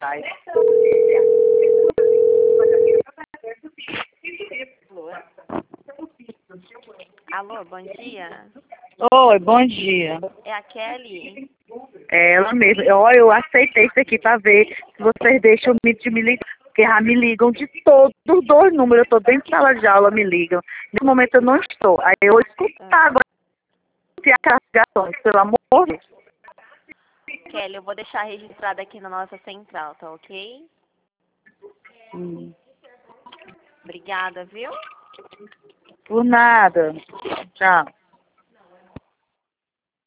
Ai. Alô, bom dia. Oi, bom dia. É a Kelly? É ela mesma. Eu aceitei isso aqui pra ver se vocês deixam de me ligar. Porque já me ligam de todos os dois números. Eu estou dentro de sala de aula, me ligam. Nesse momento eu não estou. Aí eu vou escutar agora as ligações, pelo amor de Deus. Kelly, eu vou deixar registrado aqui na nossa central, tá ok? Obrigada, viu? Por nada. Tchau.